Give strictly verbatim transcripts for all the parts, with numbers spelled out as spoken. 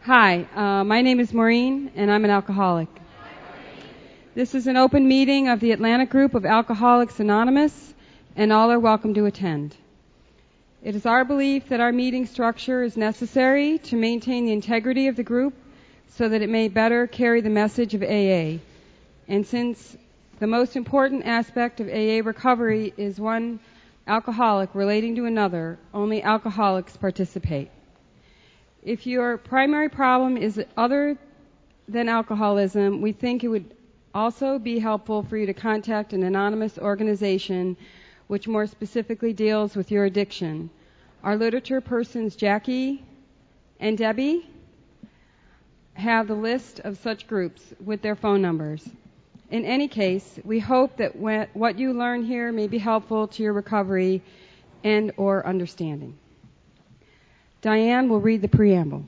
Hi, uh, my name is Maureen, and I'm an alcoholic. This is an open meeting of the Atlanta group of Alcoholics Anonymous, and all are welcome to attend. It is our belief that our meeting structure is necessary to maintain the integrity of the group so that it may better carry the message of A A. And since the most important aspect of A A recovery is one alcoholic relating to another, only alcoholics participate. If your primary problem is other than alcoholism, we think it would also be helpful for you to contact an anonymous organization which more specifically deals with your addiction. Our literature persons Jackie and Debbie have the list of such groups with their phone numbers. In any case, we hope that what you learn here may be helpful to your recovery and or understanding. Diane will read the preamble.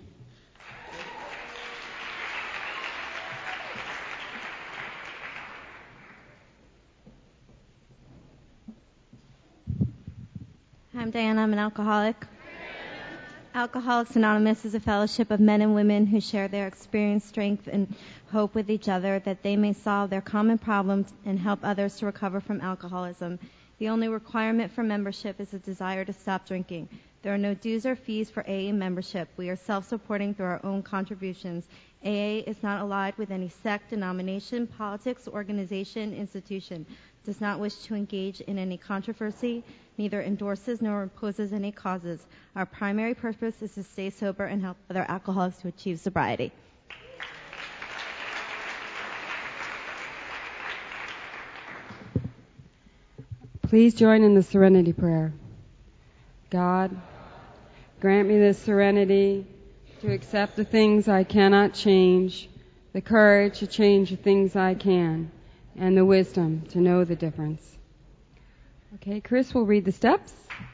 I'm Diana. I'm an alcoholic. Alcoholics Anonymous is a fellowship of men and women who share their experience, strength, and hope with each other that they may solve their common problems and help others to recover from alcoholism. The only requirement for membership is a desire to stop drinking. There are no dues or fees for A A membership. We are self-supporting through our own contributions. A A is not allied with any sect, denomination, politics, organization, institution, does not wish to engage in any controversy, neither endorses nor opposes any causes. Our primary purpose is to stay sober and help other alcoholics to achieve sobriety. Please join in the serenity prayer. God, grant me the serenity to accept the things I cannot change, the courage to change the things I can, and the wisdom to know the difference. Okay, Chris will read the steps.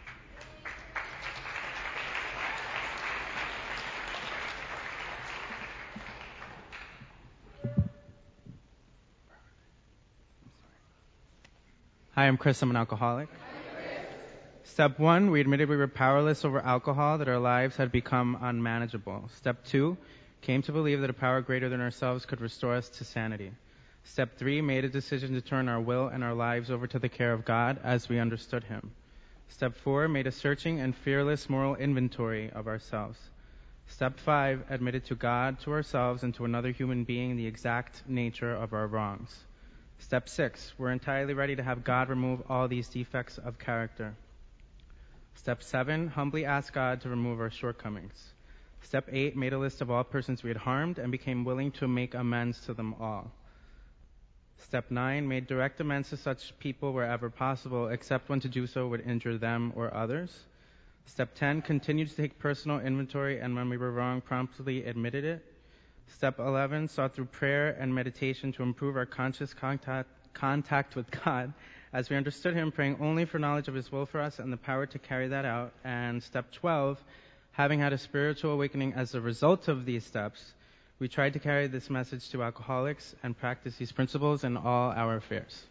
Hi, I'm Chris. I'm an alcoholic. Step one, we admitted we were powerless over alcohol, that our lives had become unmanageable. Step two, came to believe that a power greater than ourselves could restore us to sanity. Step three, made a decision to turn our will and our lives over to the care of God as we understood Him. Step four, made a searching and fearless moral inventory of ourselves. Step five, admitted to God, to ourselves, and to another human being the exact nature of our wrongs. Step six, we're entirely ready to have God remove all these defects of character. Step seven, humbly asked God to remove our shortcomings. Step eight, made a list of all persons we had harmed and became willing to make amends to them all. Step nine, made direct amends to such people wherever possible, except when to do so would injure them or others. Step ten, continued to take personal inventory, and when we were wrong, promptly admitted it. Step eleven, sought through prayer and meditation to improve our conscious contact, contact with God as we understood Him, praying only for knowledge of His will for us and the power to carry that out. And step twelve, having had a spiritual awakening as a result of these steps, we tried to carry this message to alcoholics and practice these principles in all our affairs.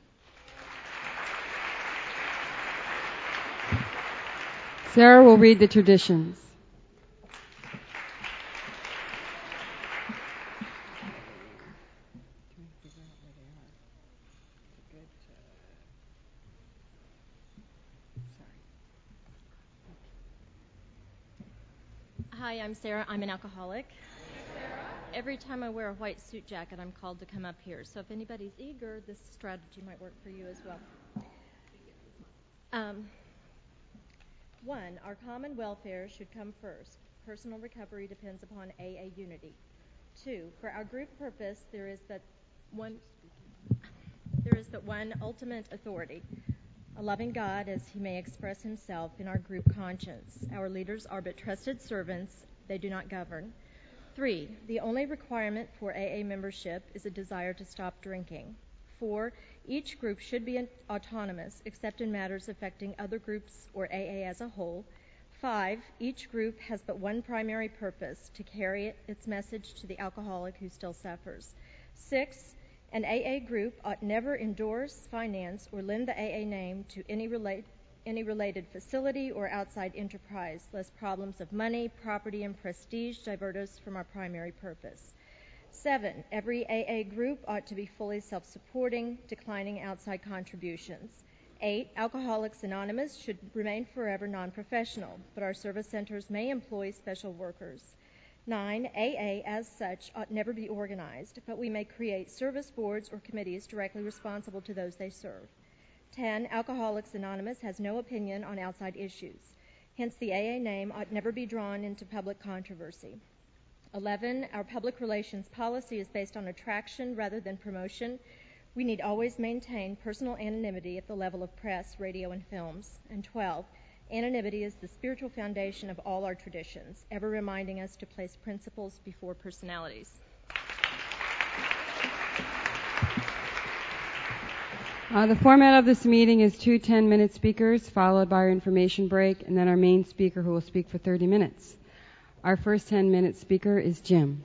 Sarah will read the traditions. Hi, I'm Sarah. I'm an alcoholic. Every time I wear a white suit jacket, I'm called to come up here. So if anybody's eager, this strategy might work for you as well. Um, one, our common welfare should come first. Personal recovery depends upon A A unity. Two, for our group purpose, there is but one, there is but one ultimate authority, a loving God as He may express Himself in our group conscience. Our leaders are but trusted servants. They do not govern. Three, the only requirement for A A membership is a desire to stop drinking. Four, each group should be autonomous except in matters affecting other groups or A A as a whole. Five, each group has but one primary purpose, to carry its message to the alcoholic who still suffers. Six, an A A group ought never endorse, finance, or lend the A A name to any relate, any related facility or outside enterprise, lest problems of money, property, and prestige divert us from our primary purpose. Seven, every A A group ought to be fully self-supporting, declining outside contributions. Eight, Alcoholics Anonymous should remain forever non-professional, but our service centers may employ special workers. Nine, A A as such ought never be organized, but we may create service boards or committees directly responsible to those they serve. Ten, Alcoholics Anonymous has no opinion on outside issues. Hence, the A A name ought never be drawn into public controversy. Eleven, our public relations policy is based on attraction rather than promotion. We need always maintain personal anonymity at the level of press, radio, and films. And twelve, anonymity is the spiritual foundation of all our traditions, ever reminding us to place principles before personalities. Uh, the format of this meeting is two ten-minute speakers, followed by our information break, and then our main speaker who will speak for thirty minutes. Our first ten-minute speaker is Jim.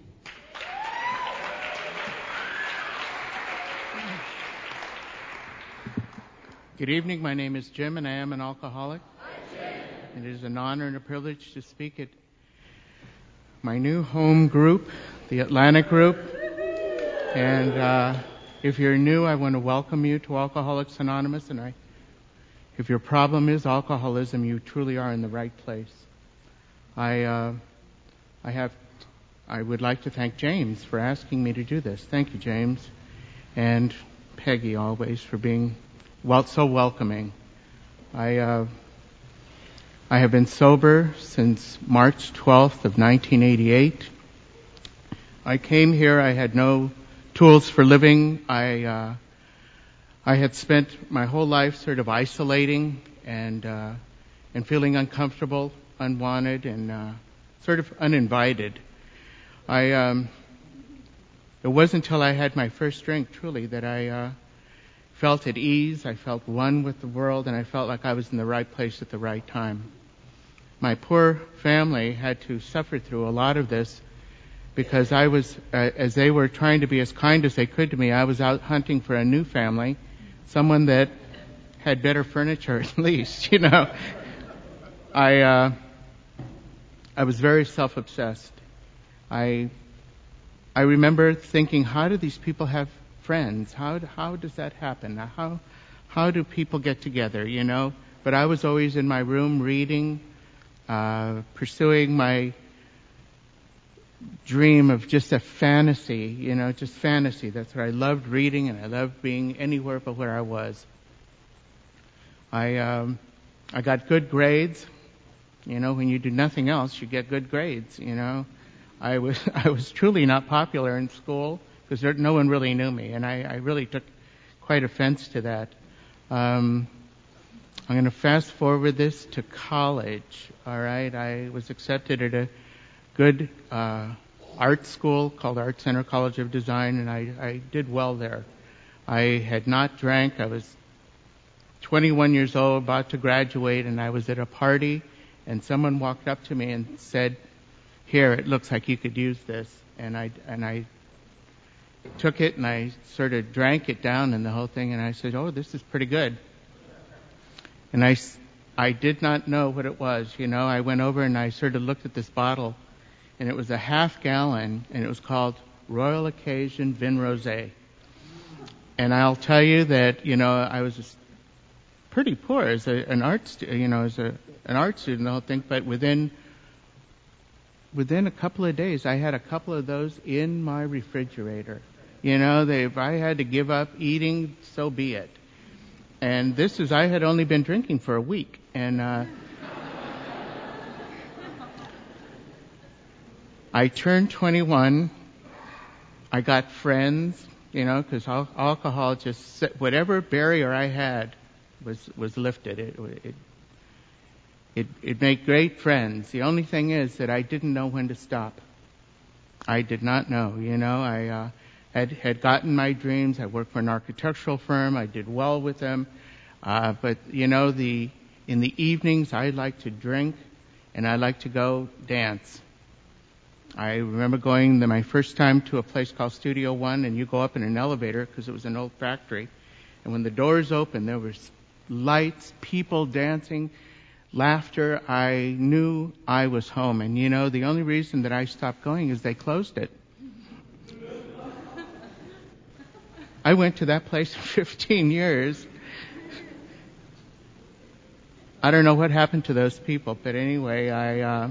Good evening. My name is Jim, and I am an alcoholic. It is an honor and a privilege to speak at my new home group, the Atlantic Group. And uh, if you're new, I want to welcome you to Alcoholics Anonymous. And I, if your problem is alcoholism, you truly are in the right place. I, uh, I have, I would like to thank James for asking me to do this. Thank you, James, and Peggy always for being well so welcoming. I. Uh, I have been sober since March twelfth of nineteen eighty-eight. I came here, I had no tools for living. I uh, I had spent my whole life sort of isolating and uh, and feeling uncomfortable, unwanted, and uh, sort of uninvited. I um, it wasn't until I had my first drink, truly, that I uh, felt at ease. I felt one with the world, and I felt like I was in the right place at the right time. My poor family had to suffer through a lot of this because I was, uh, as they were trying to be as kind as they could to me, I was out hunting for a new family, someone that had better furniture at least, you know. I uh, I was very self-obsessed. I I remember thinking, how do these people have friends? How how does that happen? How how do people get together, you know? But I was always in my room reading, uh, pursuing my dream of just a fantasy, you know, just fantasy. That's what I loved reading, and I loved being anywhere but where I was. I um, I got good grades. You know, when you do nothing else, you get good grades, you know. I was I was truly not popular in school because no one really knew me, and I, I really took quite offense to that. Um, I'm going to fast forward this to college, all right? I was accepted at a good uh, art school called Art Center College of Design, and I, I did well there. I had not drank. I was twenty-one years old, about to graduate, and I was at a party, and someone walked up to me and said, "Here, it looks like you could use this." And I and I took it and I sort of drank it down and the whole thing, and I said, "Oh, this is pretty good." And I, I did not know what it was, you know. I went over and I sort of looked at this bottle, and it was a half gallon, and it was called Royal Occasion Vin Rosé. And I'll tell you that, you know, I was just pretty poor as a, an art, stu- you know, as a, an art student, the whole thing. But within within a couple of days, I had a couple of those in my refrigerator. You know, they, if I had to give up eating, so be it. And this is, I had only been drinking for a week. And uh, I turned twenty-one. I got friends, you know, because al- alcohol just, whatever barrier I had was, was lifted. It, it, it, it made great friends. The only thing is that I didn't know when to stop. I did not know, you know. I uh, had, had gotten my dreams. I worked for an architectural firm. I did well with them. Uh, but, you know, the in the evenings, I like to drink, and I like to go dance. I remember going the, my first time to a place called Studio One, and you go up in an elevator because it was an old factory. And when the doors opened, there was lights, people dancing, laughter, I knew I was home. And you know, the only reason that I stopped going is they closed it. I went to that place for fifteen years. I don't know what happened to those people, but anyway, I uh,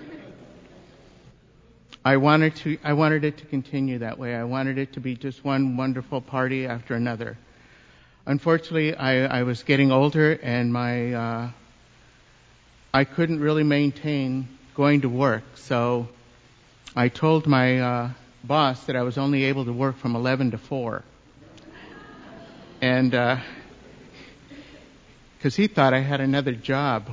I wanted to I wanted it to continue that way. I wanted it to be just one wonderful party after another. Unfortunately, I, I was getting older, and my uh, I couldn't really maintain going to work. So I told my uh, boss that I was only able to work from eleven to four. And because uh, he thought I had another job.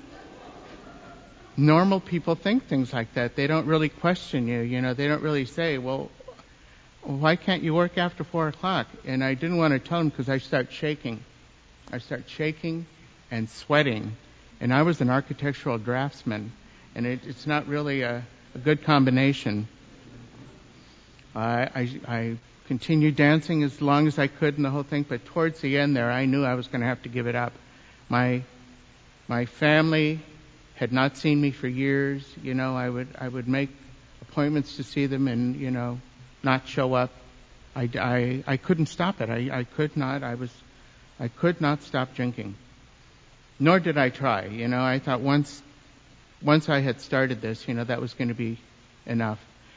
Normal people think things like that. They don't really question you. You know, they don't really say, well, why can't you work after four o'clock? And I didn't want to tell him because I start shaking. I start shaking and sweating. And I was an architectural draftsman, and it, it's not really a, a good combination. I, I, I continued dancing as long as I could and the whole thing, but towards the end there, I knew I was going to have to give it up. My my family had not seen me for years. You know, I would I would make appointments to see them and, you know, not show up. I, I, I couldn't stop it. I, I could not. I was I could not stop drinking. Nor did I try. You know, I thought once once I had started this, you know, that was going to be enough.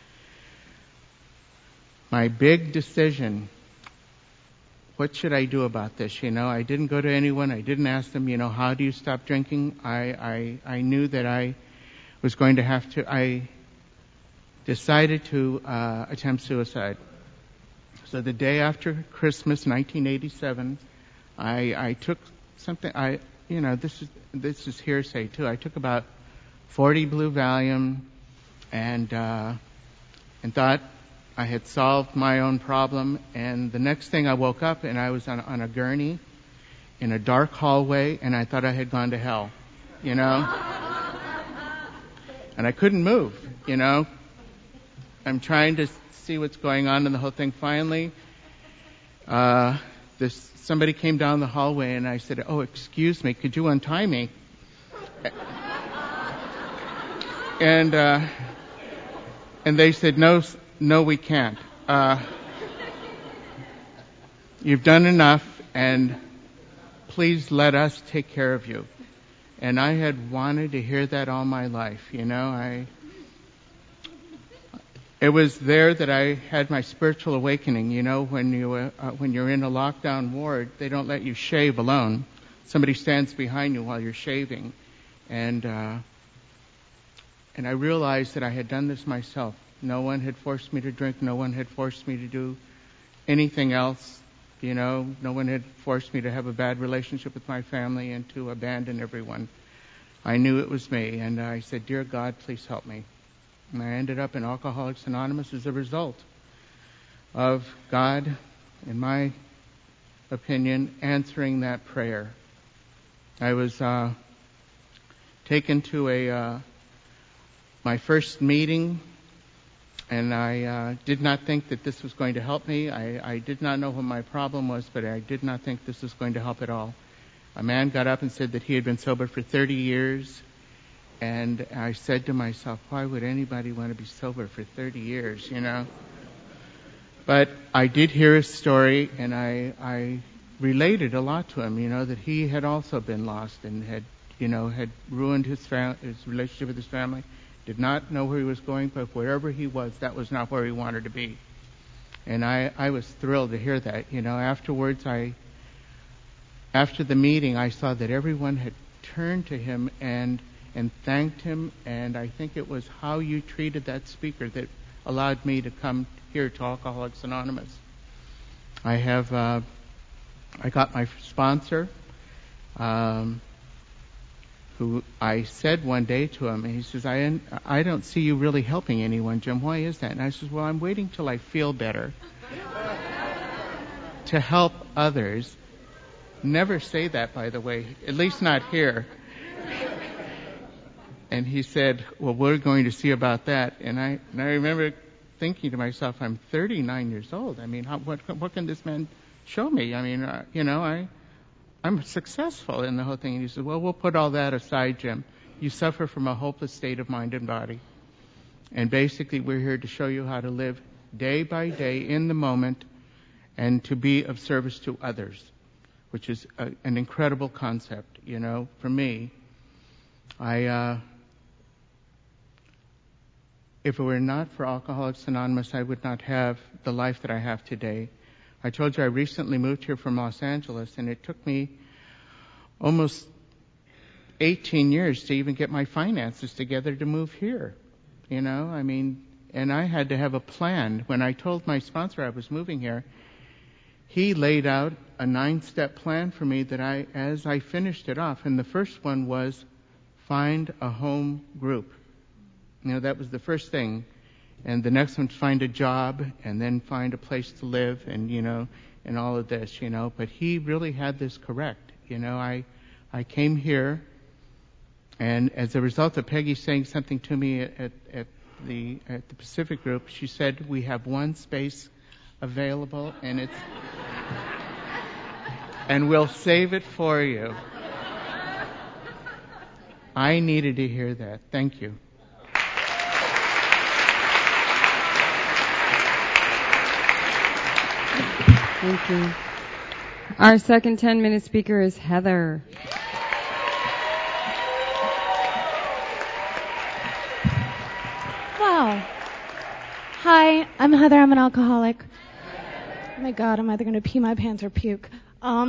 My big decision, what should I do about this? You know, I didn't go to anyone. I didn't ask them, you know, how do you stop drinking? I, I, I knew that I was going to have to, I decided to uh, attempt suicide. So the day after Christmas, nineteen eighty-seven, I, I took something, I, you know, this is, this is hearsay too. I took about forty blue Valium and, uh, and thought I had solved my own problem. And the next thing I woke up and I was on, on a gurney in a dark hallway, and I thought I had gone to hell, you know? And I couldn't move, you know? I'm trying to see what's going on in the whole thing. Finally, uh, this, somebody came down the hallway and I said, oh, excuse me, could you untie me? And, uh, and they said, no, no, we can't. Uh, you've done enough, and please let us take care of you. And I had wanted to hear that all my life, you know. I. It was there that I had my spiritual awakening. You know, when you uh, when you're in a lockdown ward, they don't let you shave alone. Somebody stands behind you while you're shaving, and uh, and I realized that I had done this myself. No one had forced me to drink. No one had forced me to do anything else. You know, no one had forced me to have a bad relationship with my family and to abandon everyone. I knew it was me, and I said, Dear God, please help me. And I ended up in Alcoholics Anonymous as a result of God, in my opinion, answering that prayer. I was uh, taken to a uh, my first meeting, and I uh, did not think that this was going to help me. I, I did not know what my problem was, but I did not think this was going to help at all. A man got up and said that he had been sober for thirty years, and I said to myself, why would anybody want to be sober for thirty years, you know? But I did hear his story, and I, I related a lot to him, you know, that he had also been lost and had, you know, had ruined his, fam- his relationship with his family. Did not know where he was going, but wherever he was, that was not where he wanted to be. And I, I was thrilled to hear that. You know, afterwards, I, after the meeting, I saw that everyone had turned to him and, and thanked him. And I think it was how you treated that speaker that allowed me to come here to Alcoholics Anonymous. I have, uh, I got my sponsor, um, who I said one day to him, and he says, I, I don't see you really helping anyone, Jim. Why is that? And I says, well, I'm waiting till I feel better to help others. Never say that, by the way, at least not here. And he said, well, we're going to see about that. And I, and I remember thinking to myself, I'm thirty-nine years old. I mean, how, what, what can this man show me? I mean, uh, you know, I, I'm successful in the whole thing. And he said, well, we'll put all that aside, Jim. You suffer from a hopeless state of mind and body. And basically, we're here to show you how to live day by day in the moment and to be of service to others, which is a, an incredible concept, you know, for me. I, uh, if it were not for Alcoholics Anonymous, I would not have the life that I have today. I told you I recently moved here from Los Angeles, and it took me almost eighteen years to even get my finances together to move here. You know, I mean, and I had to have a plan. When I told my sponsor I was moving here, he laid out a nine-step plan for me that I, as I finished it off, and the first one was find a home group. You know, that was the first thing. And the next one, find a job, and then find a place to live, and, you know, and all of this, you know. But he really had this correct. You know, I, I came here, and as a result of Peggy saying something to me at, at the at the Pacific Group, she said, we have one space available, and it's, and we'll save it for you. I needed to hear that. Thank you. Thank you. Our second ten-minute speaker is Heather. Wow. Hi, I'm Heather. I'm an alcoholic. Oh my God, I'm either going to pee my pants or puke. Um,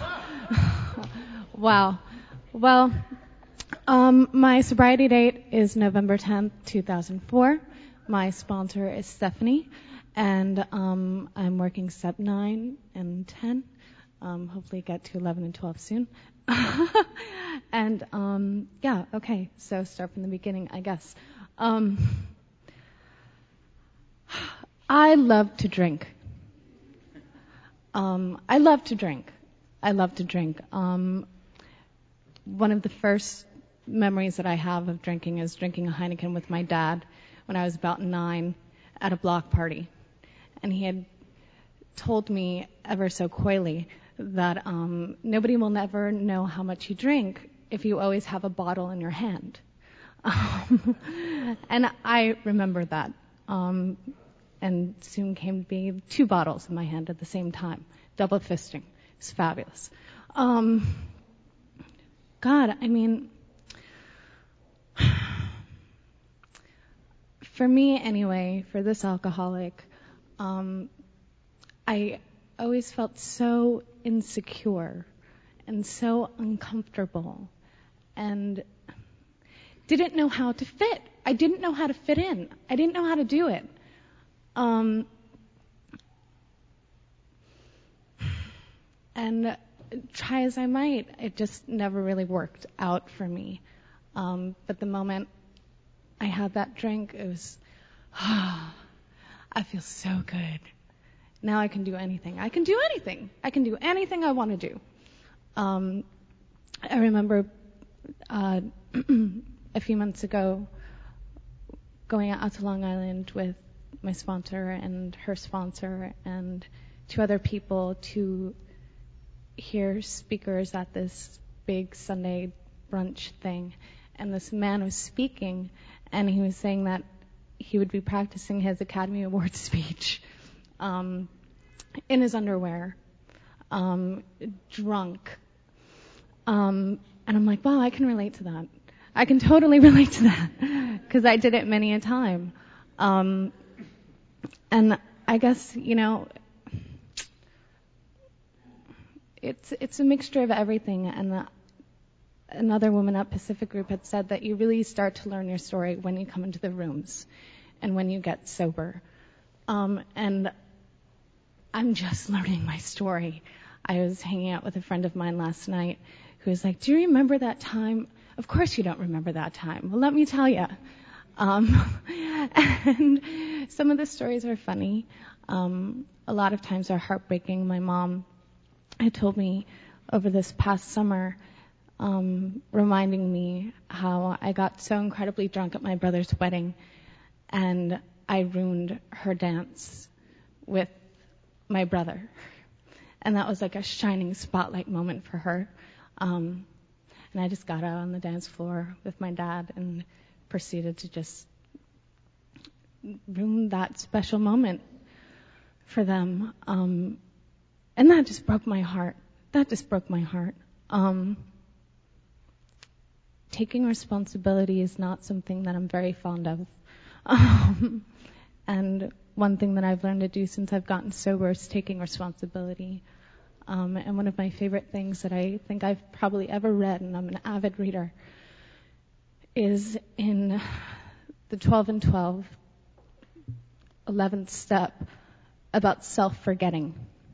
wow. Well, um, my sobriety date is November tenth, two thousand four. My sponsor is Stephanie. And um, I'm working step nine and ten. Um, hopefully get to eleven and twelve soon. and um, yeah, okay. So start from the beginning, I guess. Um, I love to drink. Um, I love to drink. I love to drink. Um, one of the first memories that I have of drinking is drinking a Heineken with my dad when I was about nine at a block party. And he had told me ever so coyly that um, nobody will never know how much you drink if you always have a bottle in your hand. Um, and I remember that. Um, and soon came to be two bottles in my hand at the same time. Double fisting. It's fabulous. Um, God, I mean, for me anyway, for this alcoholic, Um, I always felt so insecure and so uncomfortable and didn't know how to fit. I didn't know how to fit in. I didn't know how to do it. Um, and try as I might, it just never really worked out for me. Um, but the moment I had that drink, it was, ah, I feel so good. Now I can do anything. I can do anything. I can do anything I want to do. Um, I remember uh, a few months ago going out to Long Island with my sponsor and her sponsor and two other people to hear speakers at this big Sunday brunch thing. And this man was speaking, and he was saying that he would be practicing his Academy Award speech um, in his underwear, um, drunk. Um, and I'm like, wow, I can relate to that. I can totally relate to that because I did it many a time. Um, and I guess, you know, it's it's a mixture of everything. And the, another woman at Pacific Group had said that you really start to learn your story when you come into the rooms and when you get sober. Um, and I'm just learning my story. I was hanging out with a friend of mine last night who was like, do you remember that time? Of course you don't remember that time. Well, let me tell you. Um, and some of the stories are funny. Um, a lot of times are heartbreaking. My mom had told me over this past summer, um, reminding me how I got so incredibly drunk at my brother's wedding, and I ruined her dance with my brother. And that was like a shining spotlight moment for her. Um, and I just got out on the dance floor with my dad and proceeded to just ruin that special moment for them. Um, and that just broke my heart. That just broke my heart. Um, taking responsibility is not something that I'm very fond of. Um, and one thing that I've learned to do since I've gotten sober is taking responsibility. Um, and one of my favorite things that I think I've probably ever read, and I'm an avid reader, is in the twelve and twelve, eleventh step about self-forgetting.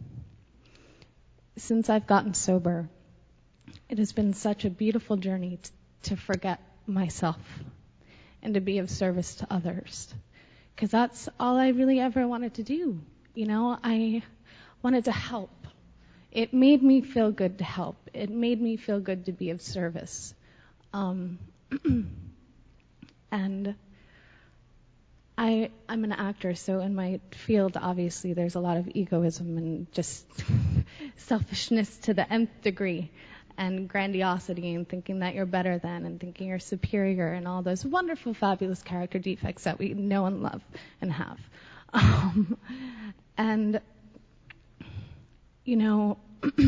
Since I've gotten sober, it has been such a beautiful journey t- to forget myself and to be of service to others. Because that's all I really ever wanted to do. You know, I wanted to help. It made me feel good to help. It made me feel good to be of service. Um, and I, I'm an actor, so in my field, obviously, there's a lot of egoism and just selfishness to the nth degree, and grandiosity, and thinking that you're better than, and thinking you're superior, and all those wonderful, fabulous character defects that we know and love and have. Um, and, you know,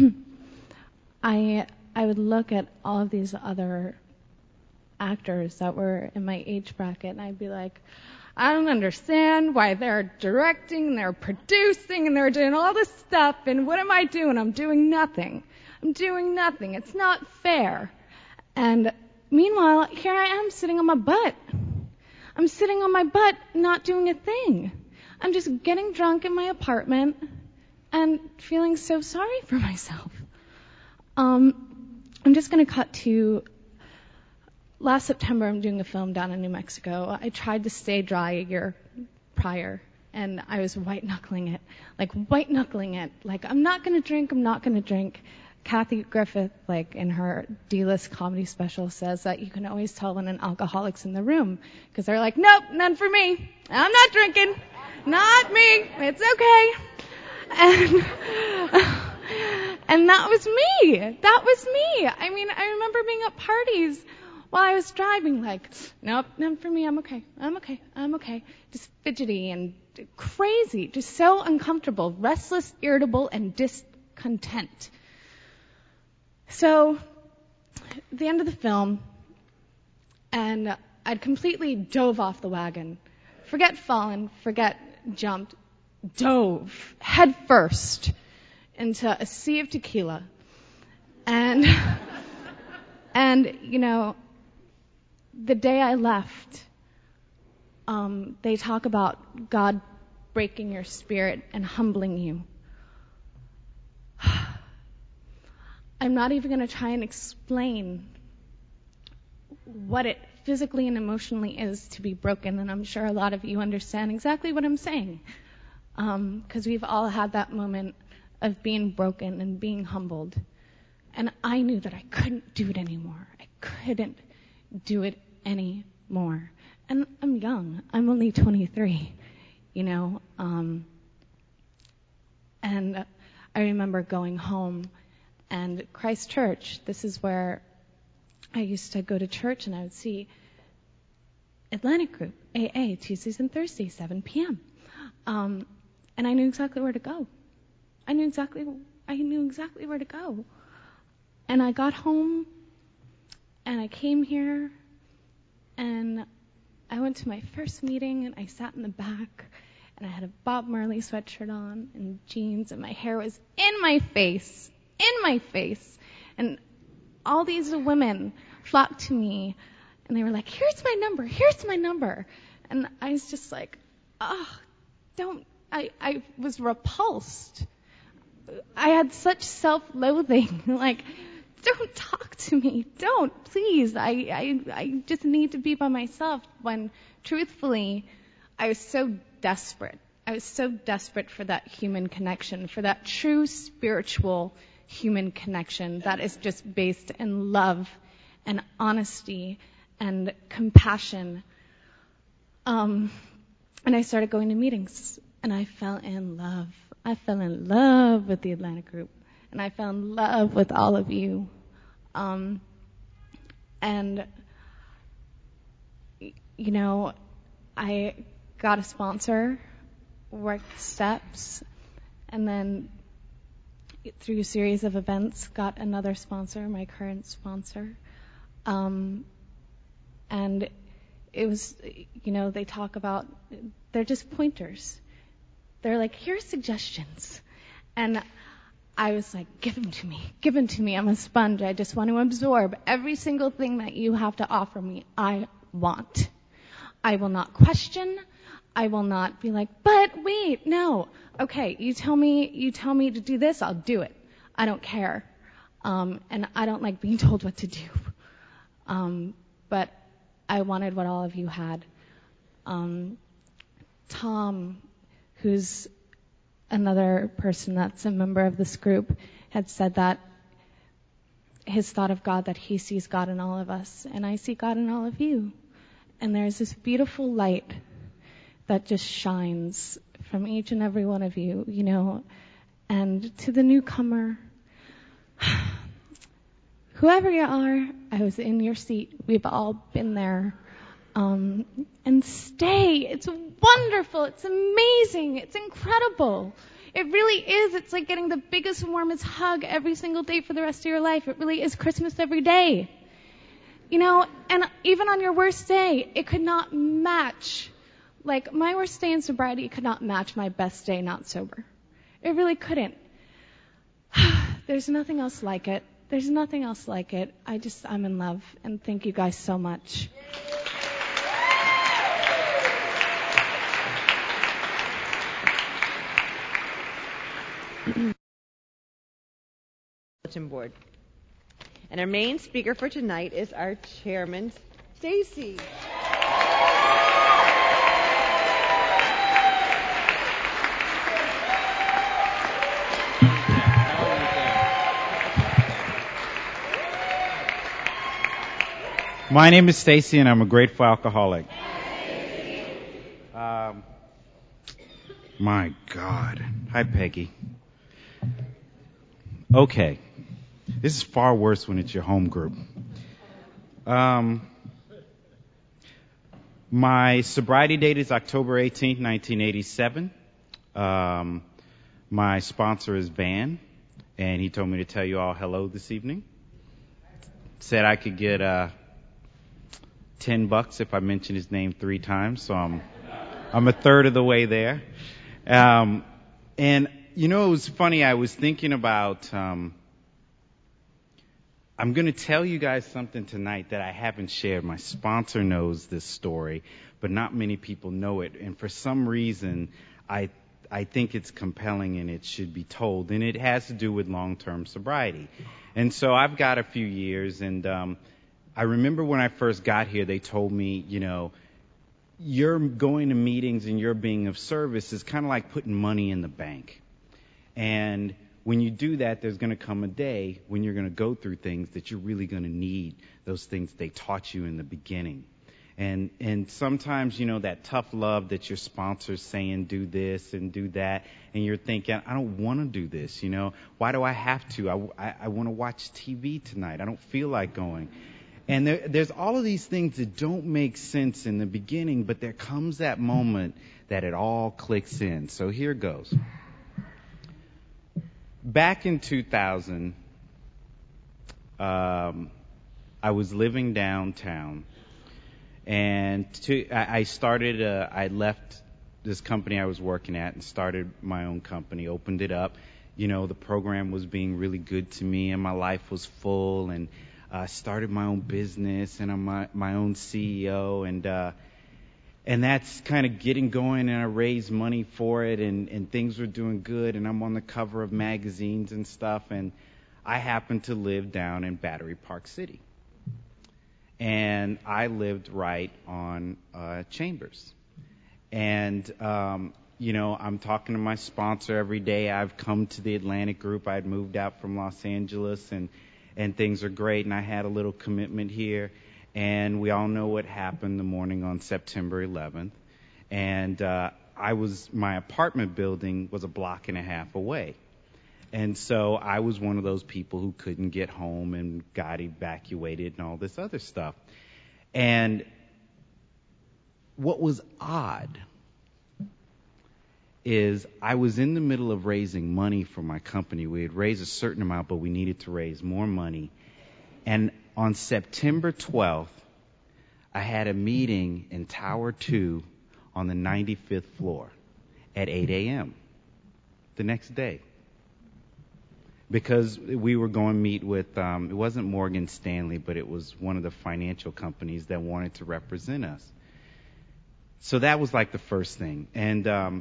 I I would look at all of these other actors that were in my age bracket, and I'd be like, I don't understand why they're directing and they're producing and they're doing all this stuff, and what am I doing? I'm doing nothing. I'm doing nothing. It's not fair. And meanwhile, here I am sitting on my butt. I'm sitting on my butt not doing a thing. I'm just getting drunk in my apartment and feeling so sorry for myself. Um, I'm just going to cut to last September. I'm doing a film down in New Mexico. I tried to stay dry a year prior, and I was white-knuckling it, like white-knuckling it. Like, I'm not going to drink, I'm not going to drink. Kathy Griffith, like in her D-list comedy special, says that you can always tell when an alcoholic's in the room, because they're like, nope, none for me. I'm not drinking. Not me. It's okay. And, and that was me. That was me. I mean, I remember being at parties while I was driving, like, nope, none for me. I'm okay. I'm okay. I'm okay. Just fidgety and crazy. Just so uncomfortable, restless, irritable, and discontent. So, at the end of the film, and I'd completely dove off the wagon. Forget fallen, forget jumped, dove head first into a sea of tequila. And, and you know, the day I left, um, they talk about God breaking your spirit and humbling you. I'm not even going to try and explain what it physically and emotionally is to be broken, and I'm sure a lot of you understand exactly what I'm saying, because um, we've all had that moment of being broken and being humbled. And I knew that I couldn't do it anymore. I couldn't do it anymore. And I'm young. I'm only twenty-three, you know. Um, and I remember going home. And Christ Church, this is where I used to go to church, and I would see Atlantic Group, A A, Tuesdays and Thursdays, seven p.m. Um, and I knew exactly where to go. I knew exactly, I knew exactly where to go. And I got home, and I came here, and I went to my first meeting, and I sat in the back, and I had a Bob Marley sweatshirt on and jeans, and my hair was in my face. in my face. And all these women flocked to me, and they were like, here's my number, here's my number. And I was just like, oh, don't, I, I was repulsed. I had such self-loathing, like, don't talk to me, don't, please. I, I, I just need to be by myself, when truthfully, I was so desperate. I was so desperate for that human connection, for that true spiritual human connection that is just based in love and honesty and compassion. Um, and I started going to meetings, and I fell in love. I fell in love with the Atlantic Group, and I fell in love with all of you. Um, and, you know, I got a sponsor, worked the steps, and then through a series of events, got another sponsor, my current sponsor. Um, and it was, you know, they talk about, they're just pointers. They're like, here's suggestions. And I was like, give them to me. Give them to me. I'm a sponge. I just want to absorb every single thing that you have to offer me. I want. I will not question. I will not be like, but wait, no. Okay, you tell me, you tell me to do this, I'll do it. I don't care. Um, and I don't like being told what to do. Um, but I wanted what all of you had. Um, Tom, who's another person that's a member of this group, had said that his thought of God, that he sees God in all of us, and I see God in all of you. And there's this beautiful light that just shines from each and every one of you, you know. And to the newcomer, whoever you are, I was in your seat. We've all been there. Um, and stay. It's wonderful. It's amazing. It's incredible. It really is. It's like getting the biggest, warmest hug every single day for the rest of your life. It really is Christmas every day. You know, and even on your worst day, it could not match. Like, my worst day in sobriety could not match my best day not sober. It really couldn't. There's nothing else like it. There's nothing else like it. I just, I'm in love. And thank you guys so much. Bulletin board. And our main speaker for tonight is our chairman, Stacy. My name is Stacy, and I'm a grateful alcoholic. Um, my God. Hi, Peggy. Okay. This is far worse when it's your home group. Um, my sobriety date is October eighteenth, nineteen eighty-seven. Um, my sponsor is Van, and he told me to tell you all hello this evening. Said I could get uh, ten bucks if I mention his name three times, so I'm I'm a third of the way there. Um, and you know, it was funny. I was thinking about. Um, I'm going to tell you guys something tonight that I haven't shared. My sponsor knows this story, but not many people know it. And for some reason, I I think it's compelling and it should be told. And it has to do with long-term sobriety. And so I've got a few years, and um, I remember when I first got here, they told me, you know, you're going to meetings and you're being of service is kind of like putting money in the bank. And when you do that, there's going to come a day when you're going to go through things that you're really going to need those things they taught you in the beginning. And and sometimes, you know, that tough love that your sponsor's saying, do this and do that, and you're thinking, I don't want to do this, you know. Why do I have to? I, I, I want to watch T V tonight. I don't feel like going. And there, there's all of these things that don't make sense in the beginning, but there comes that moment that it all clicks in. So here goes. Back in two thousand, um, I was living downtown, and to, I, I started, uh, I left this company I was working at and started my own company, opened it up. You know, the program was being really good to me, and my life was full, and I uh, started my own business, and I'm my, my own C E O, and uh, And that's kind of getting going, and I raised money for it, and, and things were doing good, and I'm on the cover of magazines and stuff, and I happened to live down in Battery Park City. And I lived right on uh, Chambers. And, um, you know, I'm talking to my sponsor every day. I've come to the Atlantic Group. I'd moved out from Los Angeles, and, and things are great, and I had a little commitment here. And we all know what happened the morning on September eleventh. And uh, I was, my apartment building was a block and a half away. And so I was one of those people who couldn't get home and got evacuated and all this other stuff. And what was odd is I was in the middle of raising money for my company. We had raised a certain amount, but we needed to raise more money. And on September twelfth, I had a meeting in Tower two on the ninety-fifth floor at eight a.m. the next day. Because we were going to meet with, um, it wasn't Morgan Stanley, but it was one of the financial companies that wanted to represent us. So that was like the first thing. And um,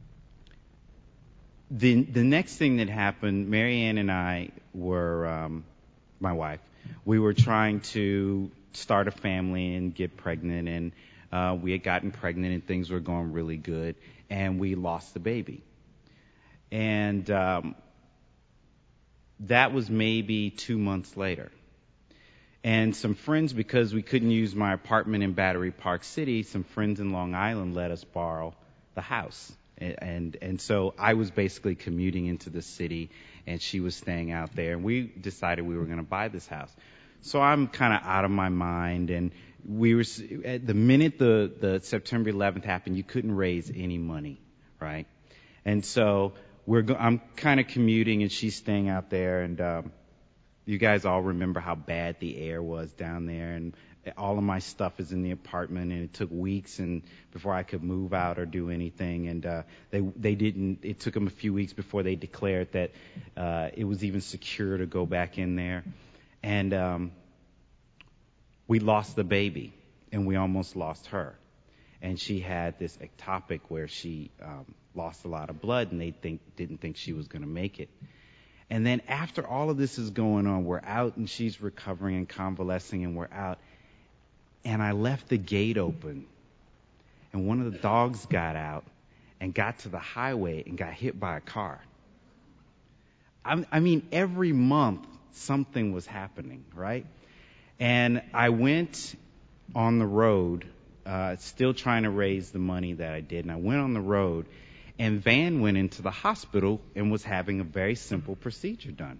the the next thing that happened, Marianne and I were, um, my wife, we were trying to start a family and get pregnant, and uh, we had gotten pregnant and things were going really good, and we lost the baby. And um, that was maybe two months later. And some friends, because we couldn't use my apartment in Battery Park City, some friends in Long Island let us borrow the house. And, and and so I was basically commuting into the city, and she was staying out there. And we decided we were going to buy this house. So I'm kind of out of my mind. And we were at the minute the, the September eleventh happened, you couldn't raise any money, right? And so we're go- I'm kind of commuting, and she's staying out there. And um, you guys all remember how bad the air was down there, and all of my stuff is in the apartment, and it took weeks and before I could move out or do anything. And uh, they they didn't. It took them a few weeks before they declared that uh, it was even secure to go back in there. And um, we lost the baby, and we almost lost her. And she had this ectopic where she um, lost a lot of blood, and they think didn't think she was going to make it. And then after all of this is going on, we're out, and she's recovering and convalescing, and we're out. And I left the gate open, and one of the dogs got out and got to the highway and got hit by a car. I, I mean, every month something was happening, right? And I went on the road, uh, still trying to raise the money that I did. And I went on the road, and Van went into the hospital and was having a very simple procedure done.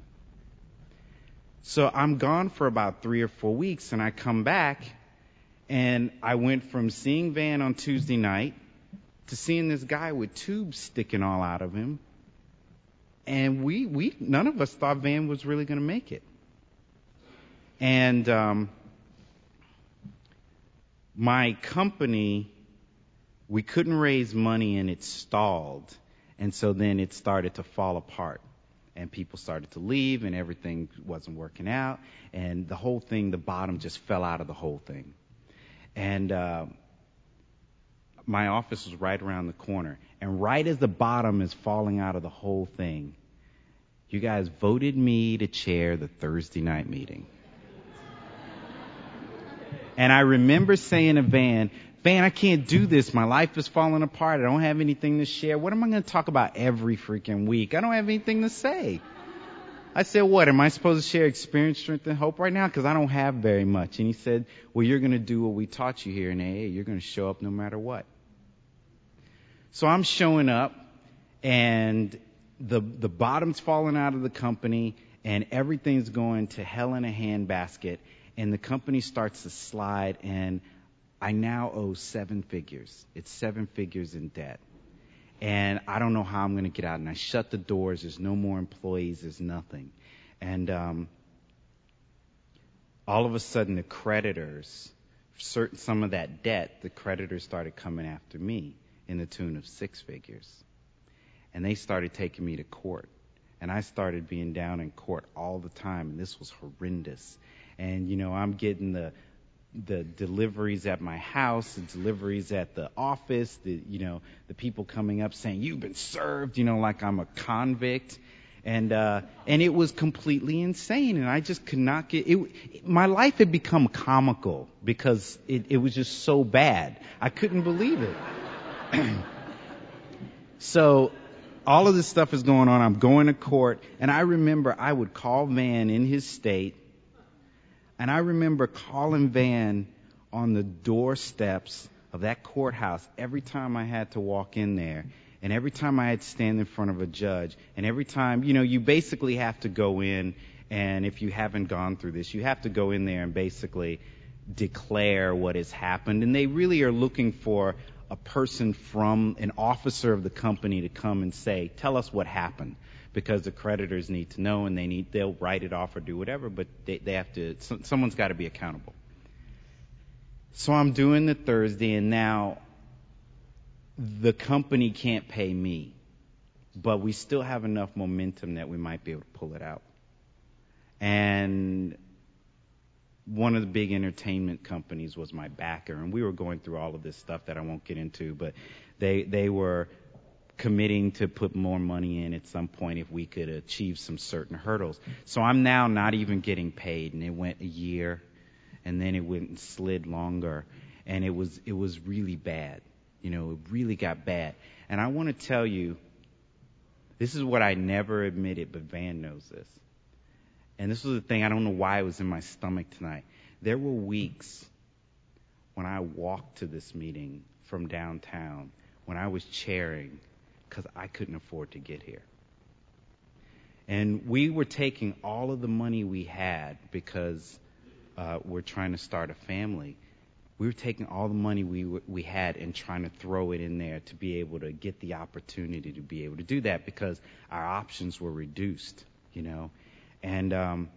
So I'm gone for about three or four weeks, and I come back, and I went from seeing Van on Tuesday night to seeing this guy with tubes sticking all out of him. And we, we none of us thought Van was really going to make it. And um, my company, we couldn't raise money, and it stalled. And so then it started to fall apart. And people started to leave, and everything wasn't working out. And the whole thing, the bottom just fell out of the whole thing. And uh, my office was right around the corner. And right as the bottom is falling out of the whole thing, you guys voted me to chair the Thursday night meeting. And I remember saying to Van, Van, I can't do this. My life is falling apart. I don't have anything to share. What am I going to talk about every freaking week? I don't have anything to say. I said, what, am I supposed to share experience, strength, and hope right now? Because I don't have very much. And he said, well, you're going to do what we taught you here in A A. You're going to show up no matter what. So I'm showing up, and the the bottom's falling out of the company, and everything's going to hell in a handbasket, and the company starts to slide, and I now owe seven figures. It's seven figures in debt. And I don't know how I'm going to get out. And I shut the doors. There's no more employees. There's nothing. And um, all of a sudden, the creditors, certain some of that debt, the creditors started coming after me in the tune of six figures. And they started taking me to court. And I started being down in court all the time. And this was horrendous. And, you know, I'm getting the the deliveries at my house, the deliveries at the office, the, you know, the people coming up saying, you've been served, you know, like I'm a convict. And, uh, and it was completely insane. And I just could not get it. it my life had become comical because it, it was just so bad. I couldn't believe it. So all of this stuff is going on. I'm going to court. And I remember I would call Van in his state. And I remember calling Van on the doorsteps of that courthouse every time I had to walk in there, and every time I had to stand in front of a judge, and every time, you know, you basically have to go in, and if you haven't gone through this, you have to go in there and basically declare what has happened. And they really are looking for a person from an officer of the company to come and say, tell us what happened, because the creditors need to know, and they need, they'll write it off or do whatever, but they, they have to, someone's got to be accountable. So I'm doing the Thursday, and now the company can't pay me, but we still have enough momentum that we might be able to pull it out. And one of the big entertainment companies was my backer, and we were going through all of this stuff that I won't get into, but they they were committing to put more money in at some point if we could achieve some certain hurdles. So I'm now not even getting paid, and it went a year, and then it went and slid longer, and it was it was really bad. You know, it really got bad. And I want to tell you, this is what I never admitted, but Van knows this. And this was the thing, I don't know why it was in my stomach tonight. There were weeks when I walked to this meeting from downtown, when I was chairing, because I couldn't afford to get here. And we were taking all of the money we had because uh, we're trying to start a family. We were taking all the money we w- we had and trying to throw it in there to be able to get the opportunity to be able to do that, because our options were reduced, you know. And um,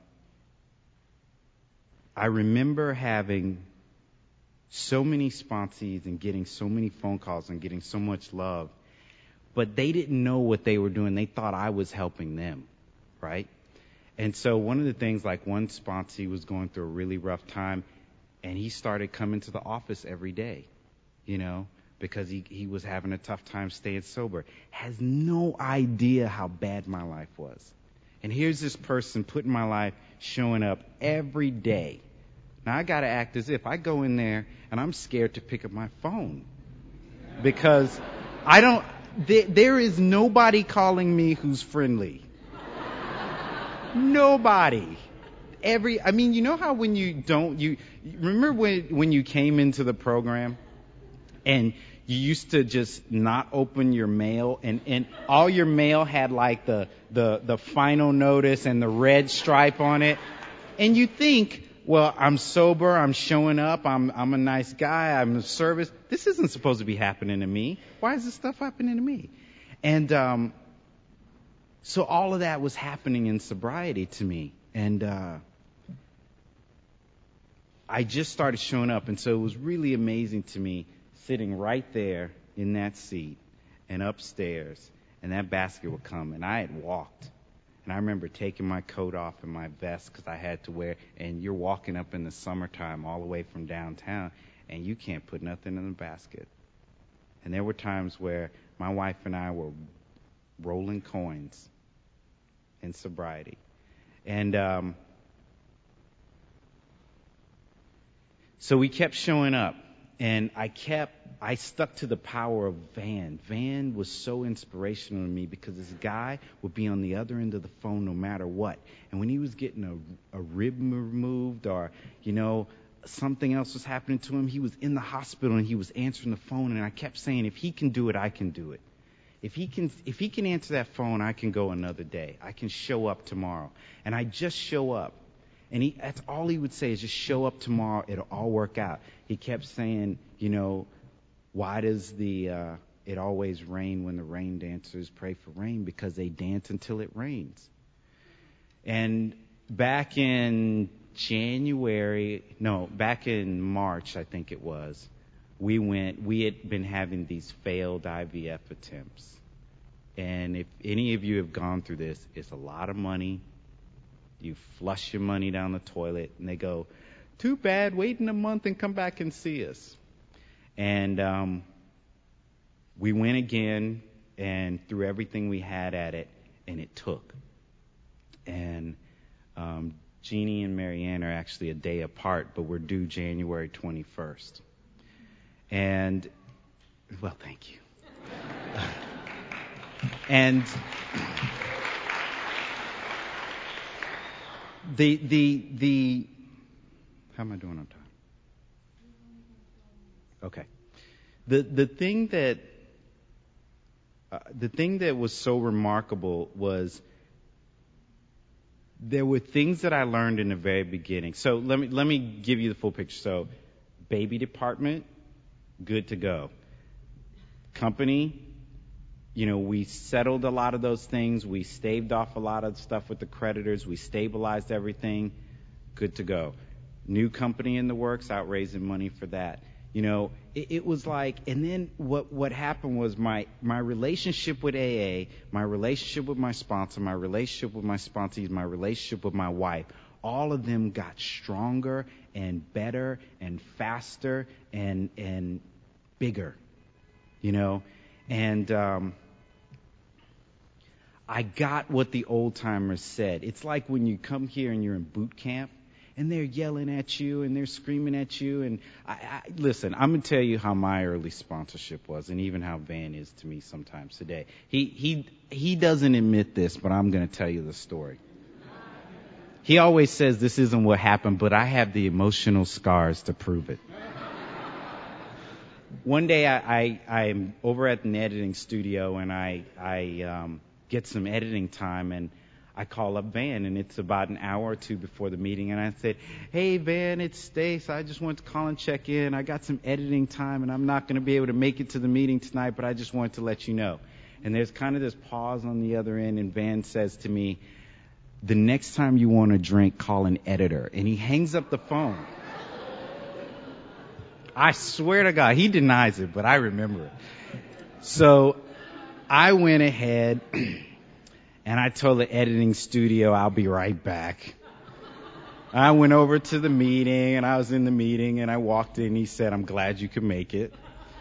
I remember having so many sponsees and getting so many phone calls and getting so much love, but they didn't know what they were doing. They thought I was helping them, right? And so one of the things, like one sponsee was going through a really rough time, and he started coming to the office every day, you know, because he, he was having a tough time staying sober. Has no idea how bad my life was. And here's this person put in my life, showing up every day. Now I got to act as if I go in there and I'm scared to pick up my phone, because I don't, there, there is nobody calling me who's friendly. Nobody. Every, I mean, you know how when you don't, you, remember when, when you came into the program and you used to just not open your mail, and, and all your mail had like the, the, the final notice and the red stripe on it. And you think, well, I'm sober, I'm showing up, I'm, I'm a nice guy, I'm of service. This isn't supposed to be happening to me. Why is this stuff happening to me? And, um, so all of that was happening in sobriety to me. And, uh, I just started showing up. And so it was really amazing to me, sitting right there in that seat and upstairs, and that basket would come, and I had walked. And I remember taking my coat off and my vest because I had to wear, and you're walking up in the summertime all the way from downtown, and you can't put nothing in the basket. And there were times where my wife and I were rolling coins in sobriety. And um, so we kept showing up. And I kept, I stuck to the power of Van. Van was so inspirational to me, because this guy would be on the other end of the phone no matter what. And when he was getting a, a rib removed, or, you know, something else was happening to him, he was in the hospital and he was answering the phone. And I kept saying, if he can do it, I can do it. If he can, if he can answer that phone, I can go another day. I can show up tomorrow. And I just show up. And he, that's all he would say, is just show up tomorrow. It'll all work out. He kept saying, you know, why does the uh, it always rain when the rain dancers pray for rain? Because they dance until it rains. And back in January, no, back in March, I think it was, we went, we had been having these failed I V F attempts. And if any of you have gone through this, it's a lot of money. You flush your money down the toilet, and they go, too bad, wait in a month and come back and see us. And um, we went again and threw everything we had at it, and it took. And um, Jeannie and Marianne are actually a day apart, but we're due January twenty-first. And, well, thank you. and... The, the, the, how am I doing on time? Okay. The the thing that uh, the thing that was so remarkable was there were things that I learned in the very beginning. So let me let me give you the full picture. So, baby department, good to go. Company, you know, we settled a lot of those things. We staved off a lot of stuff with the creditors. We stabilized everything. Good to go. New company in the works, out raising money for that. You know, it, it was like, and then what, what happened was my, my relationship with A A, my relationship with my sponsor, my relationship with my sponsees, my relationship with my wife, all of them got stronger and better and faster and, and bigger, you know, and, um, I got what the old timers said. It's like when you come here and you're in boot camp, and they're yelling at you and they're screaming at you. And I, I, listen, I'm gonna tell you how my early sponsorship was, and even how Van is to me sometimes today. He he he doesn't admit this, but I'm gonna tell you the story. He always says this isn't what happened, but I have the emotional scars to prove it. One day I, I I'm over at an editing studio, and I I um, get some editing time, and I call up Van, and it's about an hour or two before the meeting, and I said, "Hey, Van, it's Stace. I just wanted to call and check in. I got some editing time, and I'm not going to be able to make it to the meeting tonight, but I just wanted to let you know." And there's kind of this pause on the other end, and Van says to me, "The next time you want a drink, call an editor." And he hangs up the phone. I swear to God, he denies it, but I remember it. So I went ahead and I told the editing studio, "I'll be right back." I went over to the meeting, and I was in the meeting, and I walked in, and he said, "I'm glad you could make it."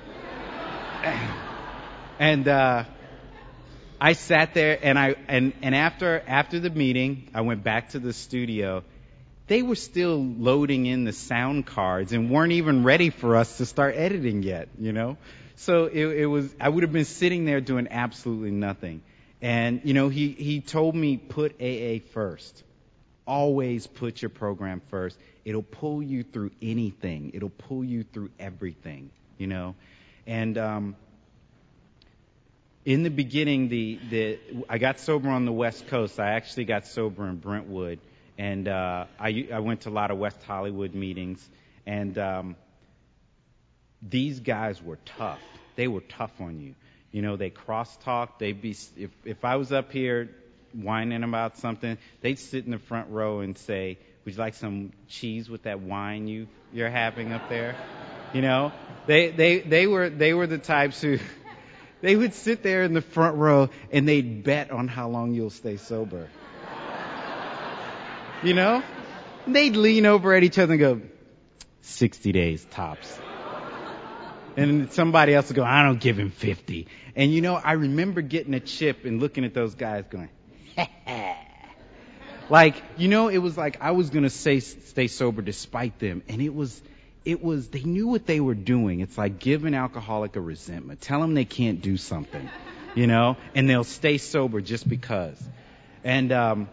And uh, I sat there, and I and, and after after the meeting, I went back to the studio. They were still loading in the sound cards and weren't even ready for us to start editing yet, you know? So it, it was, I would have been sitting there doing absolutely nothing. And, you know, he, he told me, put A A first. Always put your program first. It'll pull you through anything. It'll pull you through everything, you know? And, um, in the beginning, the, the, I got sober on the West Coast. I actually got sober in Brentwood. And, uh, I, I went to a lot of West Hollywood meetings. And, um, these guys were tough. They were tough on you. You know, they cross-talk. They'd be, if, if I was up here whining about something, they'd sit in the front row and say, "Would you like some cheese with that wine you, you're having up there?" You know, they, they, they were, they were the types who, they would sit there in the front row and they'd bet on how long you'll stay sober. You know, they'd lean over at each other and go, sixty days tops. And somebody else would go, "I don't give him fifty. And, you know, I remember getting a chip and looking at those guys going, ha ha. Like, you know, it was like I was going to say stay sober despite them. And it was, it was, they knew what they were doing. It's like give an alcoholic a resentment. Tell them they can't do something, you know, and they'll stay sober just because. And um,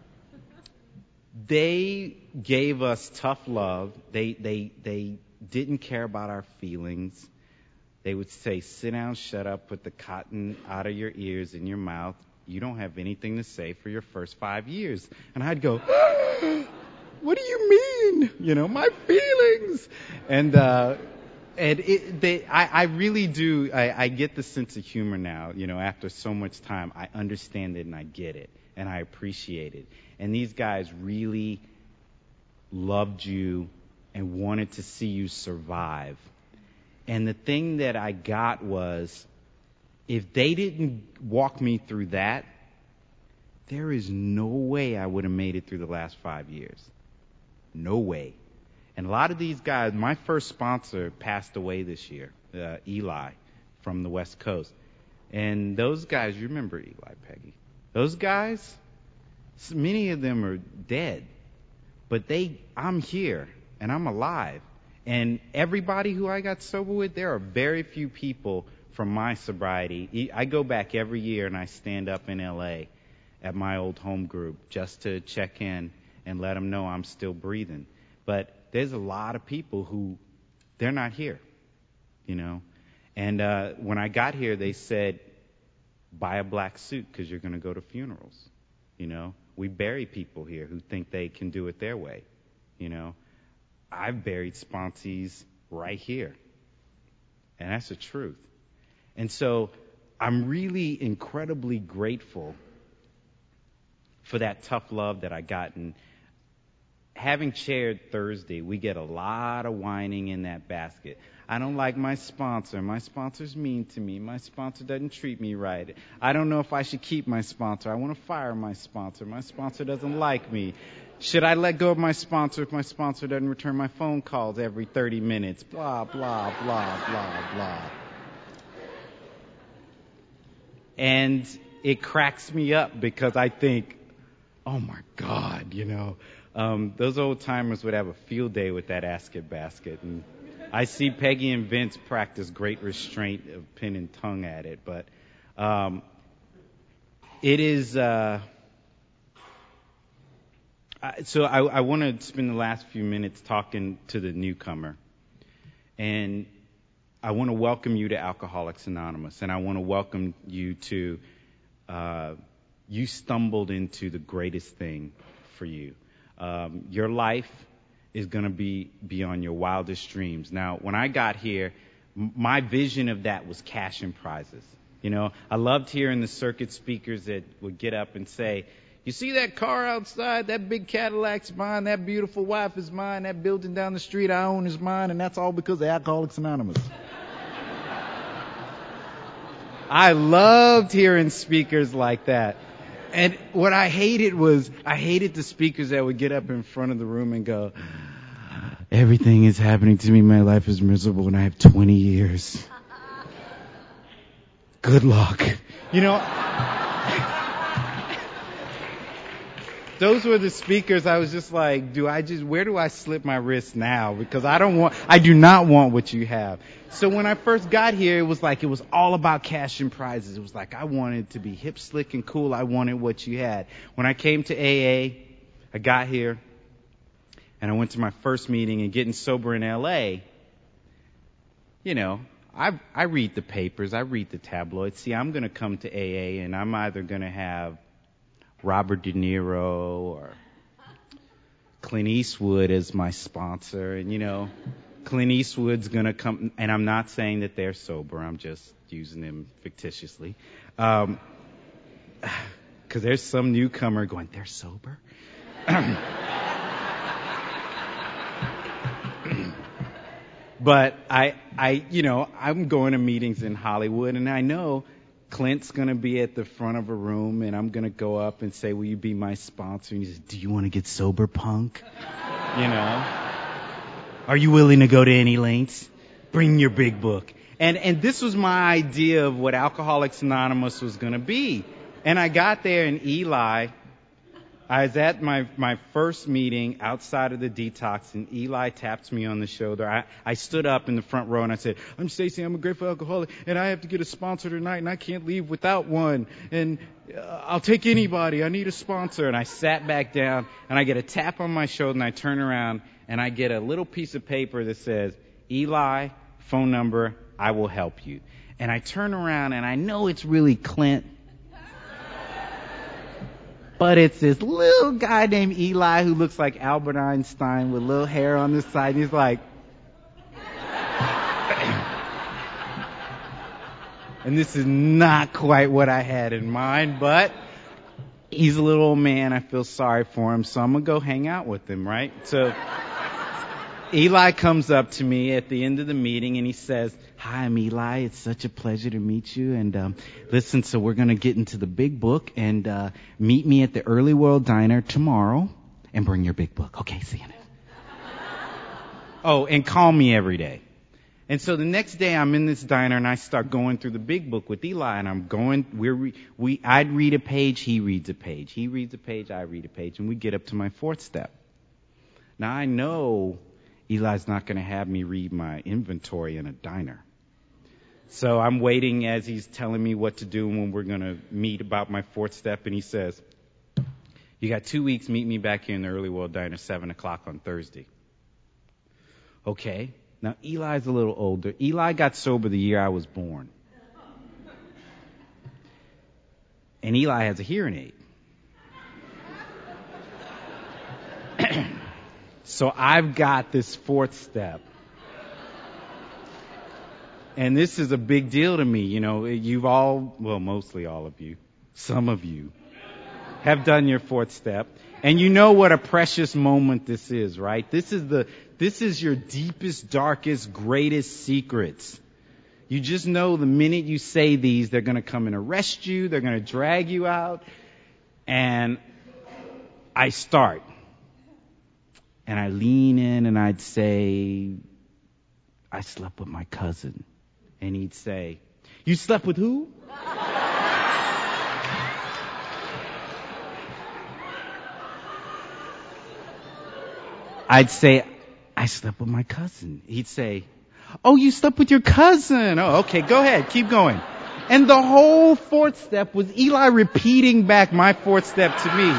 they gave us tough love. They, they, they didn't care about our feelings. They would say, "Sit down, shut up, put the cotton out of your ears and your mouth. You don't have anything to say for your first five years. And I'd go, ah, "What do you mean? You know, my feelings." And, uh, and it, they, I, I really do, I, I get the sense of humor now, you know, after so much time. I understand it and I get it and I appreciate it. And these guys really loved you and wanted to see you survive. And the thing that I got was, if they didn't walk me through that, there is no way I would have made it through the last five years. No way. And a lot of these guys, my first sponsor passed away this year, uh, Eli from the West Coast. And those guys, you remember Eli, Peggy? Those guys, many of them are dead. But they, I'm here and I'm alive. And everybody who I got sober with, there are very few people from my sobriety. I go back every year and I stand up in L A at my old home group just to check in and let them know I'm still breathing. But there's a lot of people who, they're not here, you know. And uh, when I got here, they said, buy a black suit because you're going to go to funerals. You know, we bury people here who think they can do it their way. You know, I've buried sponsees right here. And that's the truth. And so I'm really incredibly grateful for that tough love that I got. And having chaired Thursday, we get a lot of whining in that basket. I don't like my sponsor. My sponsor's mean to me. My sponsor doesn't treat me right. I don't know if I should keep my sponsor. I want to fire my sponsor. My sponsor doesn't like me. Should I let go of my sponsor if my sponsor doesn't return my phone calls every thirty minutes? Blah, blah, blah, blah, blah. And it cracks me up because I think, oh my God, you know, um, those old timers would have a field day with that asket basket. And I see Peggy and Vince practice great restraint of pen and tongue at it. But um, it is, uh, I, so I, I want to spend the last few minutes talking to the newcomer. And I want to welcome you to Alcoholics Anonymous, and I want to welcome you to, uh, you stumbled into the greatest thing for you. Um, your life is going to be beyond your wildest dreams. Now, when I got here, m- my vision of that was cash and prizes. You know, I loved hearing the circuit speakers that would get up and say, you see that car outside, that big Cadillac's mine, that beautiful wife is mine, that building down the street I own is mine, and that's all because of Alcoholics Anonymous. I loved hearing speakers like that. And what I hated was, I hated the speakers that would get up in front of the room and go, everything is happening to me, my life is miserable, and I have twenty years. Good luck. You know, those were the speakers I was just like, do I just, where do I slip my wrist now? Because I don't want, I do not want what you have. So when I first got here, it was like, it was all about cash and prizes. It was like, I wanted to be hip, slick, and cool. I wanted what you had. When I came to A A, I got here, and I went to my first meeting, and getting sober in L A, you know, I I read the papers, I read the tabloids. See, I'm going to come to A A, and I'm either going to have Robert De Niro or Clint Eastwood as my sponsor. And, you know, Clint Eastwood's going to come, and I'm not saying that they're sober. I'm just using them fictitiously. Um, because there's some newcomer going, they're sober? But I, I, you know, I'm going to meetings in Hollywood, and I know Clint's going to be at the front of a room, and I'm going to go up and say, will you be my sponsor? And he says, do you want to get sober, punk? You know? Are you willing to go to any lengths? Bring your big book. And and this was my idea of what Alcoholics Anonymous was going to be. And I got there, and Eli, I was at my, my first meeting outside of the detox, and Eli taps me on the shoulder. I, I stood up in the front row, and I said, I'm Stacy, I'm a grateful alcoholic, and I have to get a sponsor tonight, and I can't leave without one. And uh, I'll take anybody. I need a sponsor. And I sat back down, and I get a tap on my shoulder, and I turn around, and I get a little piece of paper that says, Eli, phone number, I will help you. And I turn around, and I know it's really Clint. But it's this little guy named Eli who looks like Albert Einstein with little hair on the side. And he's like, and this is not quite what I had in mind, but he's a little old man. I feel sorry for him, so I'm going to go hang out with him, right? So Eli comes up to me at the end of the meeting, and he says, hi, I'm Eli. It's such a pleasure to meet you. And um, listen, so we're going to get into the big book, and uh, meet me at the Early World Diner tomorrow, and bring your big book. Okay, see you then. Oh, and call me every day. And so the next day I'm in this diner, and I start going through the big book with Eli, and I'm going, we're, re, we, I'd read a page, he reads a page. He reads a page, I read a page, and we get up to my fourth step. Now I know Eli's not going to have me read my inventory in a diner. So I'm waiting as he's telling me what to do when we're going to meet about my fourth step. And he says, you got two weeks, meet me back here in the Early World Diner, seven o'clock on Thursday. Okay. Now, Eli's a little older. Eli got sober the year I was born. And Eli has a hearing aid. So I've got this fourth step. And this is a big deal to me. You know, you've all, well, mostly all of you, some of you, have done your fourth step. And you know what a precious moment this is, right? This is the, this is your deepest, darkest, greatest secrets. You just know the minute you say these, they're going to come and arrest you. They're going to drag you out. And I start. And I lean in and I'd say, I slept with my cousin. And he'd say, you slept with who? I'd say, I slept with my cousin. He'd say, oh, you slept with your cousin. Oh, okay, go ahead, keep going. And the whole fourth step was Eli repeating back my fourth step to me.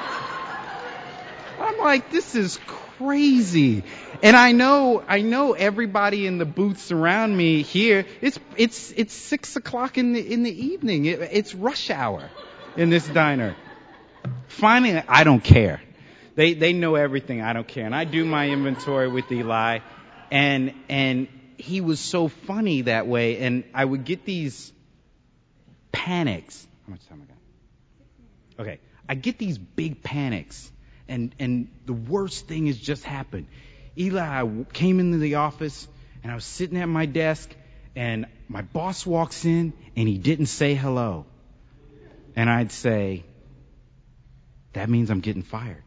I'm like, this is crazy. And I know, I know everybody in the booths around me here, it's, it's, it's six o'clock in the, in the evening. It, it's rush hour in this diner. Finally, I don't care. They, they know everything. I don't care. And I do my inventory with Eli. And, and he was so funny that way. And I would get these panics. How much time I got? Okay. I get these big panics. And, and the worst thing has just happened. Eli came into the office and I was sitting at my desk and my boss walks in and he didn't say hello. And I'd say, that means I'm getting fired.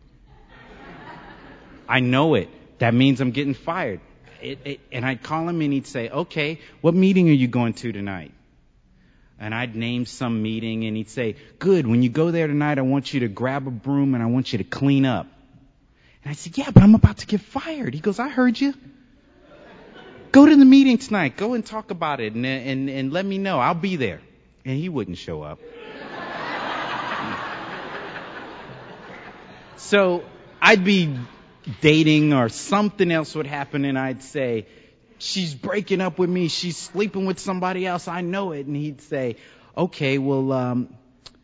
I know it. That means I'm getting fired. It, it, and I'd call him and he'd say, okay, what meeting are you going to tonight? And I'd name some meeting and he'd say, good, when you go there tonight, I want you to grab a broom and I want you to clean up. And I said, yeah, but I'm about to get fired. He goes, I heard you. Go to the meeting tonight. Go and talk about it and, and, and let me know. I'll be there. And he wouldn't show up. So I'd be dating or something else would happen and I'd say, she's breaking up with me. She's sleeping with somebody else. I know it. And he'd say, okay, well, um,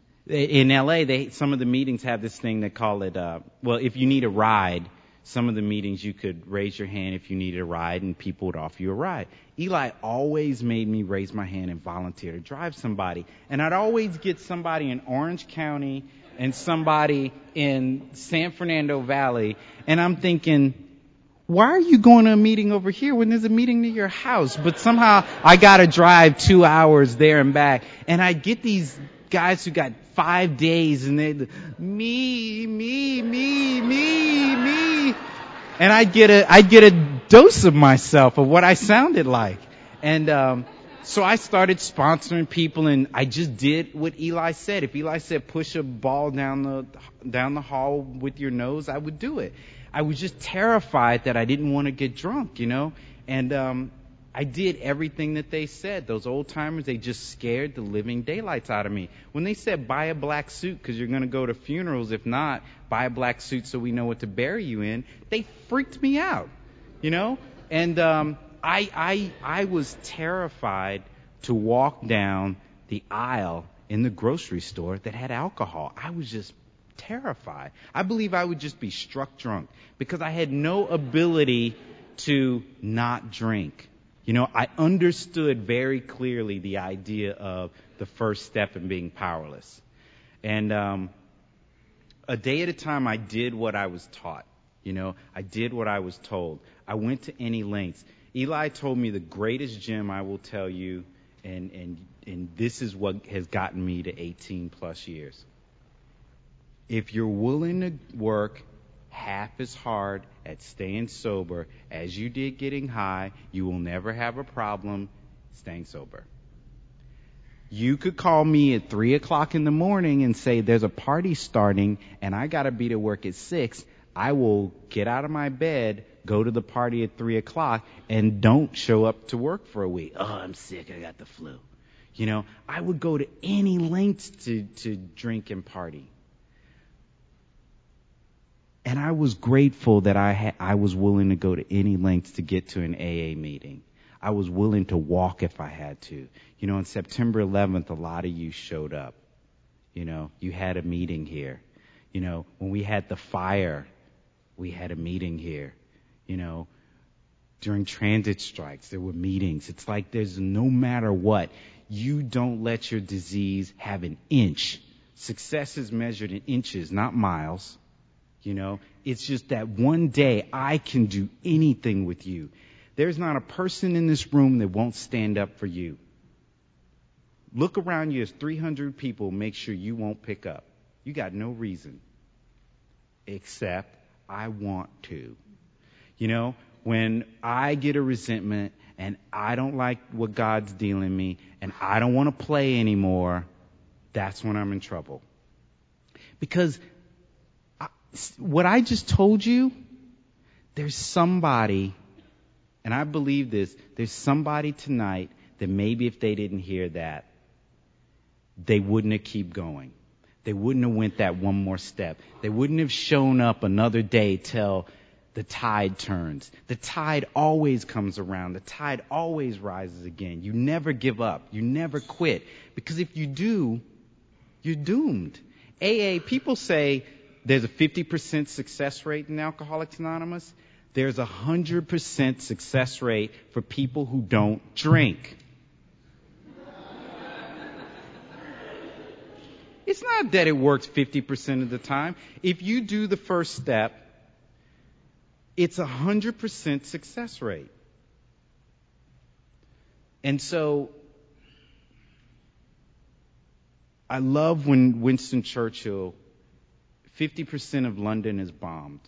in L A, they, some of the meetings have this thing they call it, uh, well, if you need a ride, some of the meetings you could raise your hand if you needed a ride and people would offer you a ride. Eli always made me raise my hand and volunteer to drive somebody. And I'd always get somebody in Orange County and somebody in San Fernando Valley. And I'm thinking, why are you going to a meeting over here when there's a meeting near your house? But somehow I got to drive two hours there and back. And I get these guys who got five days and they, me, me, me, me, me. And I'd get a, I'd get a dose of myself of what I sounded like. And, um, so I started sponsoring people and I just did what Eli said. If Eli said push a ball down the, down the hall with your nose, I would do it. I was just terrified that I didn't want to get drunk, you know, and um, I did everything that they said. Those old timers, they just scared the living daylights out of me. When they said buy a black suit because you're going to go to funerals, if not, buy a black suit so we know what to bury you in, they freaked me out, you know, and um, I, I, I was terrified to walk down the aisle in the grocery store that had alcohol. I was just terrified. I believe I would just be struck drunk because I had no ability to not drink. You know, I understood very clearly the idea of the first step in being powerless. And um, a day at a time, I did what I was taught. You know, I did what I was told. I went to any lengths. Eli told me the greatest gem I will tell you, and, and, and this is what has gotten me to eighteen plus years. If you're willing to work half as hard at staying sober as you did getting high, you will never have a problem staying sober. You could call me at three o'clock in the morning and say there's a party starting and I got to be to work at six. I will get out of my bed, go to the party at three o'clock, and don't show up to work for a week. Oh, I'm sick. I got the flu. You know, I would go to any lengths to, to drink and party. And I was grateful that I ha- I was willing to go to any lengths to get to an A A meeting. I was willing to walk if I had to. You know, on September eleventh, a lot of you showed up. You know, you had a meeting here. You know, when we had the fire, we had a meeting here. You know, during transit strikes, there were meetings. It's like there's no matter what, you don't let your disease have an inch. Success is measured in inches, not miles. You know, it's just that one day I can do anything with you. There's not a person in this room that won't stand up for you. Look around you, there's three hundred people, make sure you won't pick up. You got no reason. Except I want to. You know, when I get a resentment and I don't like what God's dealing me and I don't want to play anymore, that's when I'm in trouble. Because I, what I just told you, there's somebody, and I believe this, there's somebody tonight that maybe if they didn't hear that, they wouldn't have keep going. They wouldn't have went that one more step. They wouldn't have shown up another day till the tide turns. The tide always comes around. The tide always rises again. You never give up. You never quit. Because if you do, you're doomed. A A, people say there's a fifty percent success rate in Alcoholics Anonymous. There's a one hundred percent success rate for people who don't drink. It's not that it works fifty percent of the time. If you do the first step, it's a one hundred percent success rate. And so, I love when Winston Churchill, fifty percent of London is bombed.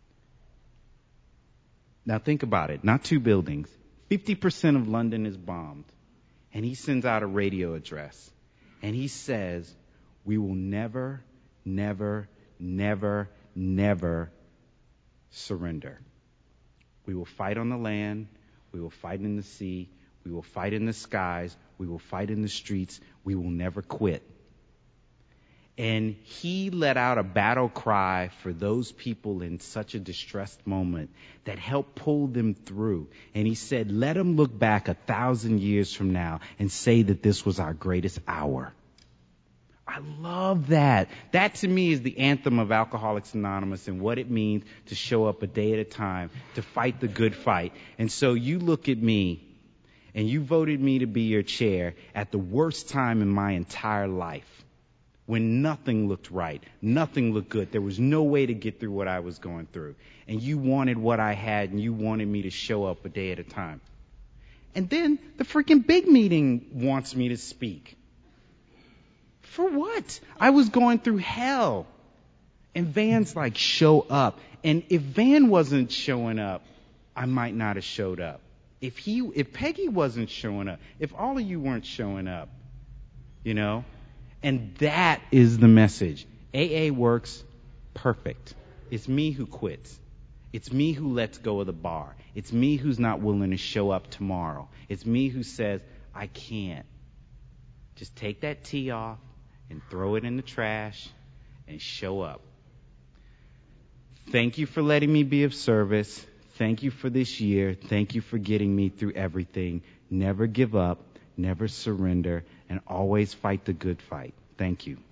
Now think about it, not two buildings. fifty percent of London is bombed. And he sends out a radio address. And he says, we will never, never, never, never surrender. We will fight on the land. We will fight in the sea. We will fight in the skies. We will fight in the streets. We will never quit. And he let out a battle cry for those people in such a distressed moment that helped pull them through. And he said, let them look back a thousand years from now and say that this was our greatest hour. I love that. That to me is the anthem of Alcoholics Anonymous and what it means to show up a day at a time, to fight the good fight. And so you look at me and you voted me to be your chair at the worst time in my entire life, when nothing looked right, nothing looked good. There was no way to get through what I was going through. And you wanted what I had and you wanted me to show up a day at a time. And then the freaking big meeting wants me to speak. For what? I was going through hell. And Van's like, show up. And if Van wasn't showing up, I might not have showed up. If he, if Peggy wasn't showing up, if all of you weren't showing up, you know? And that is the message. A A works perfect. It's me who quits. It's me who lets go of the bar. It's me who's not willing to show up tomorrow. It's me who says, I can't. Just take that tea off and throw it in the trash and show up. Thank you for letting me be of service. Thank you for this year. Thank you for getting me through everything. Never give up, never surrender, and always fight the good fight. Thank you.